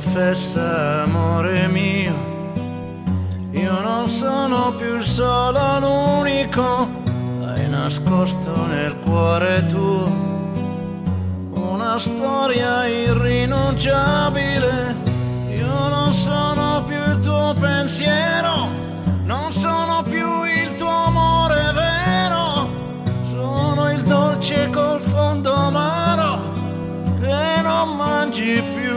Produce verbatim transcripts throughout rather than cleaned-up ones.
confessa, amore mio, io non sono più il solo, l'unico. Hai nascosto nel cuore tuo una storia irrinunciabile. Io non sono più il tuo pensiero, non sono più il tuo amore vero. Sono il dolce col fondo amaro che non mangi più.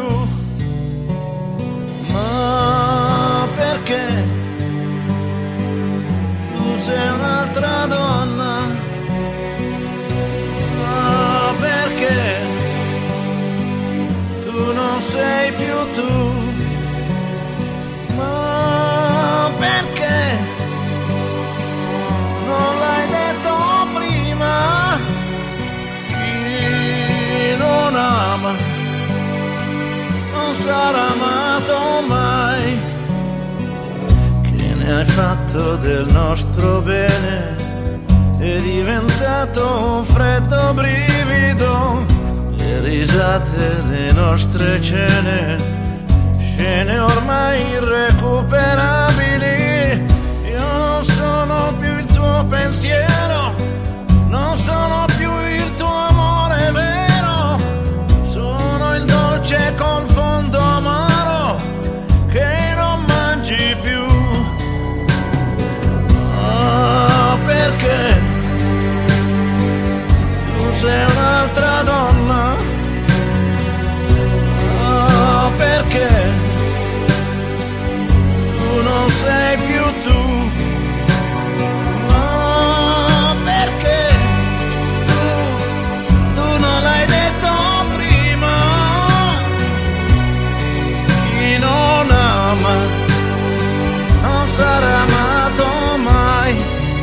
Ma perché tu sei un'altra donna? Ma perché tu non sei più tu? Ma perché non l'hai detto prima? Chi non ama non sarà amato mai. Che ne hai fatto del nostro bene? È diventato un freddo brivido. Le risate, le nostre cene, scene ormai irrecuperabili. Io non sono più il tuo pensiero, non sono più il tuo amore vero. Sono il dolce col fondo amaro che non mangi più. Ah, perché tu sei un'altra donna? Ah, perché tu non sei più tu? Ma perché tu, tu non l'hai detto prima? Chi non ama non sarà amato mai.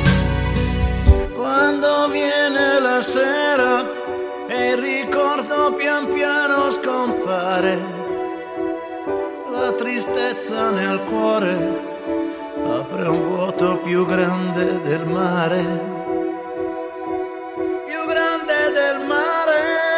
Quando viene la sera e il ricordo pian piano scompare, la tristezza nel cuore apre un vuoto più grande del mare, più grande del mare.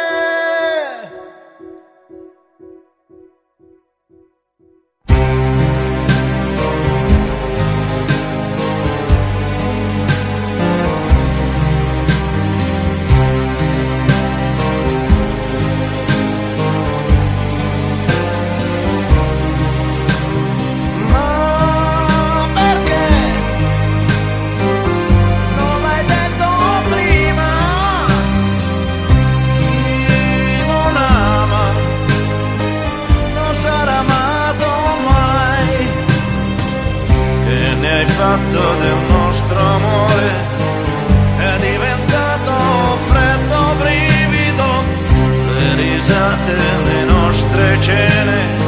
Fatto del nostro amore è diventato un freddo brivido. Le risate, le nostre cene,